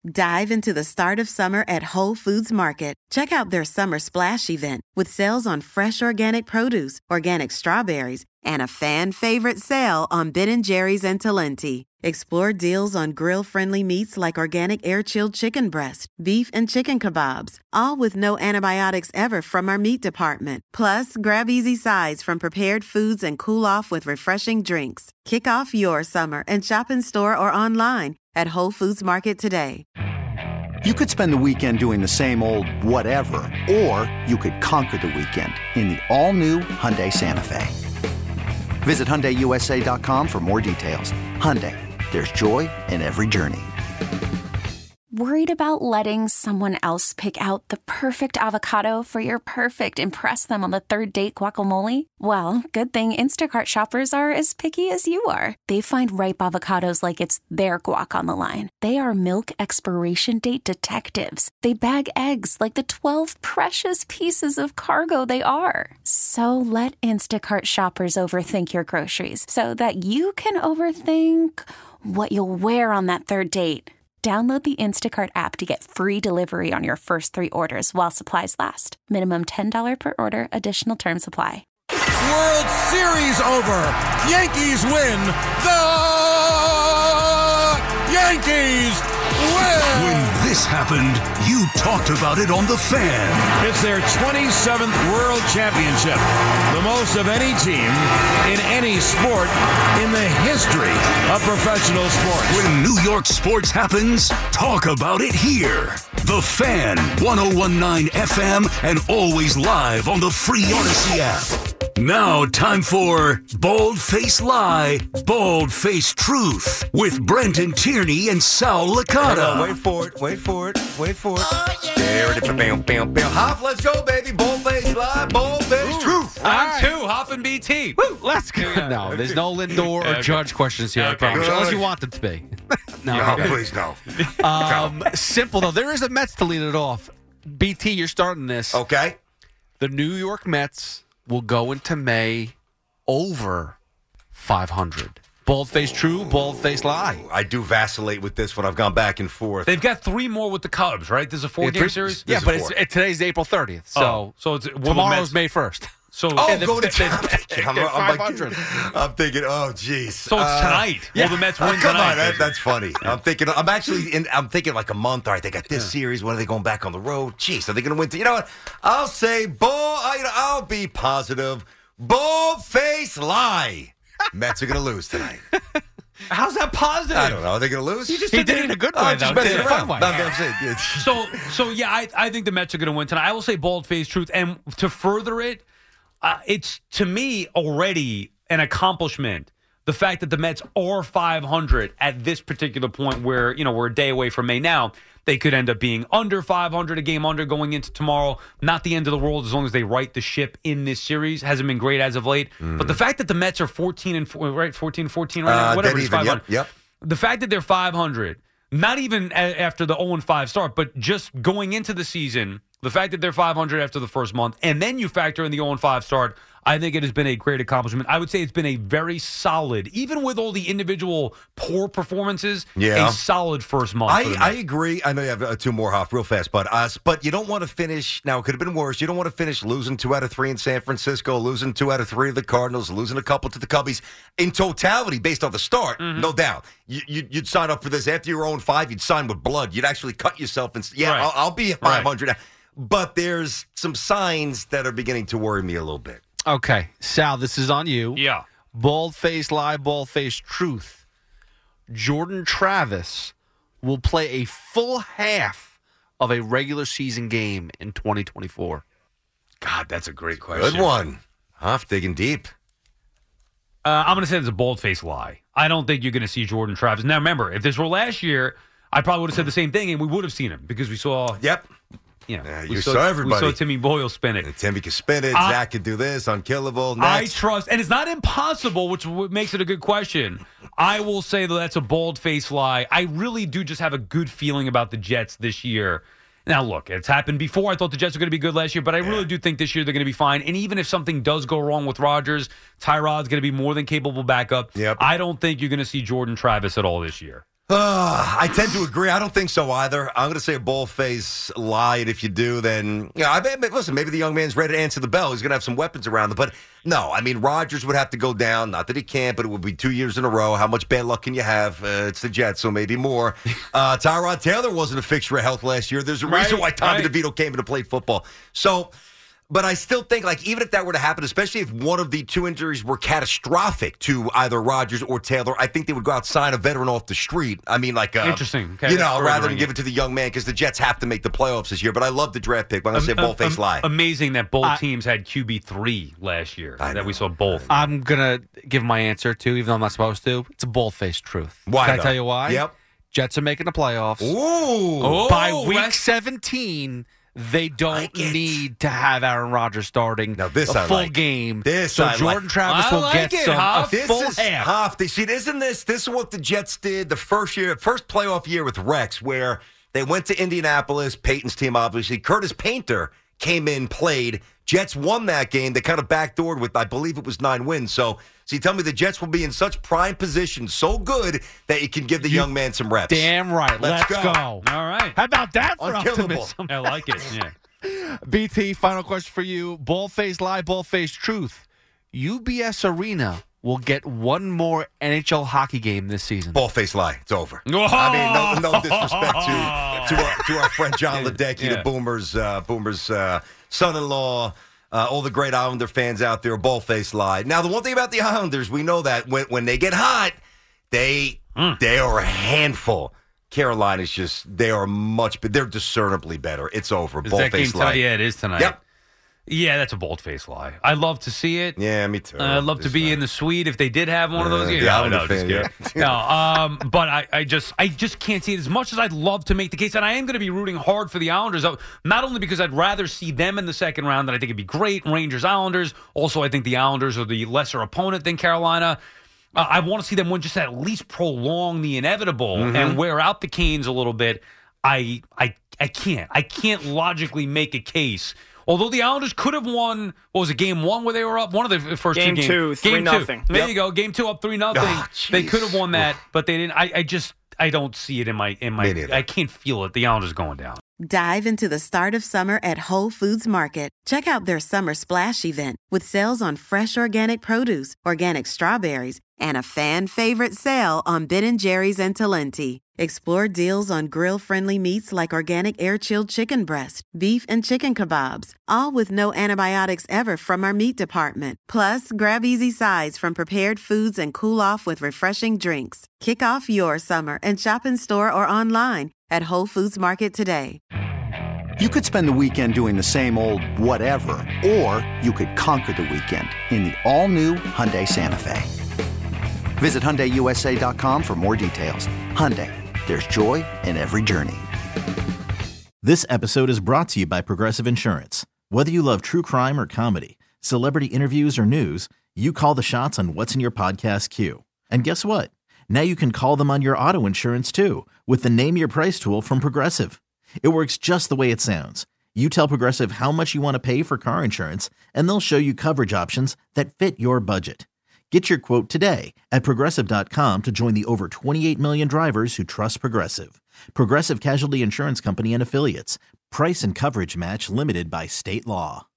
Dive into the start of summer at Whole Foods Market. Check out their Summer Splash event with sales on fresh organic produce, organic strawberries, and a fan-favorite sale on Ben & Jerry's and Talenti. Explore deals on grill-friendly meats like organic air-chilled chicken breast, beef and chicken kebabs, all with no antibiotics ever from our meat department. Plus, grab easy sides from prepared foods and cool off with refreshing drinks. Kick off your summer and shop in store or online at Whole Foods Market today. You could spend the weekend doing the same old whatever, or you could conquer the weekend in the all-new Hyundai Santa Fe. Visit HyundaiUSA.com for more details. Hyundai, there's joy in every journey. Worried about letting someone else pick out the perfect avocado for your perfect impress them on the third date guacamole? Well, good thing Instacart shoppers are as picky as you are. They find ripe avocados like it's their guac on the line. They are milk expiration date detectives. They bag eggs like the 12 precious pieces of cargo they are. So let Instacart shoppers overthink your groceries so that you can overthink what you'll wear on that third date. Download the Instacart app to get free delivery on your first 3 orders while supplies last. Minimum $10 per order. Additional terms apply. World Series over. Yankees win. The Yankees win. When this happened, you talked about it on The Fan. It's their 27th World Championship, the most of any team in any sport in the history of professional sports. When New York sports happens, talk about it here. The Fan, 101.9 FM, and always live on the free Odyssey app. Now, time for Bald Face Lie, Bald Face Truth with Brenton Tierney and Sal Licata. Wait for it. Oh, yeah. There it is. Bam, bam, bam. Hop, let's go, baby. Bald Face Lie, Bald Face Truth. Round 2, Hop and BT. Woo, let's go. No, there's no Lindor or Judge questions here, I promise. Unless you want them to be. No, please no. Simple, though. There is a Mets to lead it off. BT, you're starting this. Okay. The New York Mets will go into May over 500. Bald face true, bald face lie. I do vacillate with this when I've gone back and forth. They've got 3 more with the Cubs, right? There's a 4-game series? Yeah, but today's April 30th. So, it's tomorrow's May 1st. So go to town. I'm thinking, oh, geez. So it's tonight. Will the Mets win come tonight? On, that's funny. I'm thinking like a month. All right, they got this series. When are they going back on the road? Jeez, are they going to win? You know what? I'll say, I'll be positive. Bald face lie. Mets are going to lose tonight. How's that positive? I don't know. Are they going to lose? He did it in a good way, though. He did it in a fun way. I think the Mets are going to win tonight. I will say bald-faced truth. And to further it, it's, to me, already an accomplishment. The fact that the Mets are 500 at this particular point where, we're a day away from May now. They could end up being under 500, a game under going into tomorrow. Not the end of the world as long as they right the ship in this series. Hasn't been great as of late. But the fact that the Mets are 14-14 right now, whatever, it's 500. Yep. The fact that they're 500, not even after the 0-5 start, but just going into the season, the fact that they're 500 after the first month, and then you factor in the 0-5 start, I think it has been a great accomplishment. I would say it's been a very solid, even with all the individual poor performances, a solid first month. I agree. I know you have 2 more, Hoff, real fast, but you don't want to finish. Now, it could have been worse. You don't want to finish losing 2 out of 3 in San Francisco, losing 2 out of 3 to the Cardinals, losing a couple to the Cubbies. In totality, based on the start, no doubt. You'd sign up for this. After your own 5, you'd sign with blood. You'd actually cut yourself and say, right. I'll be at 500. Right. But there's some signs that are beginning to worry me a little bit. Okay. Sal, this is on you. Yeah. Bald face lie, bald face truth. Jordan Travis will play a full half of a regular season game in 2024. God, that's a great question. Good one. Hoff, digging deep. I'm going to say it's a bold-faced lie. I don't think you're going to see Jordan Travis. Now, remember, if this were last year, I probably would have said the same thing, and we would have seen him because we saw... Yep. We saw everybody. We saw Timmy Boyle spin it. And Timmy can spin it. Zach can do this. Unkillable. Next. I trust, and it's not impossible, which makes it a good question. I will say that that's a bold-faced lie. I really do just have a good feeling about the Jets this year. Now, look, it's happened before. I thought the Jets were going to be good last year, but I really do think this year they're going to be fine. And even if something does go wrong with Rodgers, Tyrod's going to be more than capable backup. Yep. I don't think you're going to see Jordan Travis at all this year. I tend to agree. I don't think so either. I'm going to say a bold-faced lie, and if you do, then listen. Maybe the young man's ready to answer the bell. He's going to have some weapons around him. But no, I mean Rodgers would have to go down. Not that he can't, but it would be 2 years in a row. How much bad luck can you have? It's the Jets, so maybe more. Tyrod Taylor wasn't a fixture of health last year. There's a reason why Tommy DeVito came in to play football. So. But I still think, even if that were to happen, especially if one of the two injuries were catastrophic to either Rodgers or Taylor, I think they would go out and sign a veteran off the street. I mean, interesting. Okay, rather than give it to the young man, because the Jets have to make the playoffs this year. But I love the draft pick. But I'm going to say bold-faced lie. Amazing that both teams had QB3 last year. That we saw both. I'm going to give my answer, too, even though I'm not supposed to. It's a bold-faced truth. Why? Can I tell you why? Yep. Jets are making the playoffs. Ooh. By week 17... They don't need to have Aaron Rodgers starting a full game. Jordan Travis will get a full half. Isn't this is what the Jets did the first playoff year with Rex, where they went to Indianapolis, Peyton's team, obviously. Curtis Painter came in, played. Jets won that game. They kind of backdoored with, I believe it was 9 wins. So you tell me the Jets will be in such prime position, so good that you can give the young man some reps. Damn right. Let's go. All right. How about that for Unkillable. optimism? I like it. Yeah. BT, final question for you. Bold-faced lie, bold-faced truth. UBS Arena will get one more NHL hockey game this season. Bold-faced lie. It's over. I mean, no disrespect to our friend John Ledecky, the Boomers' son-in-law, all the great Islander fans out there. Bold-faced lie. Now, the one thing about the Islanders, we know that when they get hot, they are a handful. Carolina's they are they're discernibly better. It's over. Bold-faced lie. Yeah, it is tonight. Yep. Yeah, that's a bold-faced lie. I love to see it. Yeah, me too. I'd love to be in the suite if they did have one of those games. But I just can't see it as much as I'd love to make the case. And I am going to be rooting hard for the Islanders, not only because I'd rather see them in the second round, that I think it'd be great, Rangers-Islanders. Also, I think the Islanders are the lesser opponent than Carolina. I want to see them win, just at least prolong the inevitable and wear out the Canes a little bit. I can't logically make a case. Although the Islanders could have won, what was it, game 1 where they were up? One of the first game two games. Game 2, 3-0. There you go. Game 2 up 3-0. They could have won that, but they didn't. I don't see it in my I can't feel it. The Islanders going down. Dive into the start of summer at Whole Foods Market. Check out their Summer Splash event with sales on fresh organic produce, organic strawberries, and a fan-favorite sale on Ben & Jerry's and Talenti. Explore deals on grill-friendly meats like organic air-chilled chicken breast, beef and chicken kebabs, all with no antibiotics ever from our meat department. Plus, grab easy sides from prepared foods and cool off with refreshing drinks. Kick off your summer and shop in store or online at Whole Foods Market today. You could spend the weekend doing the same old whatever, or you could conquer the weekend in the all-new Hyundai Santa Fe. Visit HyundaiUSA.com for more details. Hyundai, there's joy in every journey. This episode is brought to you by Progressive Insurance. Whether you love true crime or comedy, celebrity interviews or news, you call the shots on what's in your podcast queue. And guess what? Now you can call them on your auto insurance too with the Name Your Price tool from Progressive. It works just the way it sounds. You tell Progressive how much you want to pay for car insurance, and they'll show you coverage options that fit your budget. Get your quote today at Progressive.com to join the over 28 million drivers who trust Progressive. Progressive Casualty Insurance Company and Affiliates. Price and coverage match limited by state law.